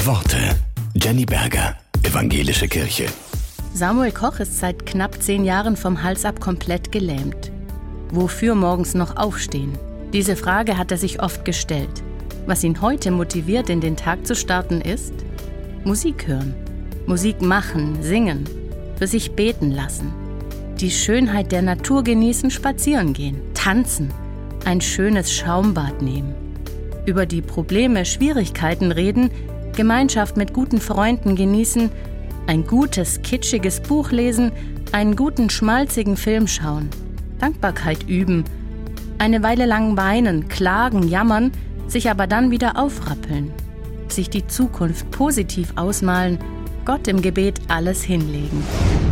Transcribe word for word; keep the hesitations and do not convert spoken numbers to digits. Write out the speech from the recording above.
Worte. Jenny Berger, Evangelische Kirche. Samuel Koch ist seit knapp zehn Jahren vom Hals ab komplett gelähmt. Wofür morgens noch aufstehen? Diese Frage hat er sich oft gestellt. Was ihn heute motiviert, in den Tag zu starten, ist Musik hören, Musik machen, singen, für sich beten lassen, die Schönheit der Natur genießen, spazieren gehen, tanzen, ein schönes Schaumbad nehmen, über die Probleme, Schwierigkeiten reden, Gemeinschaft mit guten Freunden genießen, ein gutes, kitschiges Buch lesen, einen guten, schmalzigen Film schauen, Dankbarkeit üben, eine Weile lang weinen, klagen, jammern, sich aber dann wieder aufrappeln, sich die Zukunft positiv ausmalen, Gott im Gebet alles hinlegen.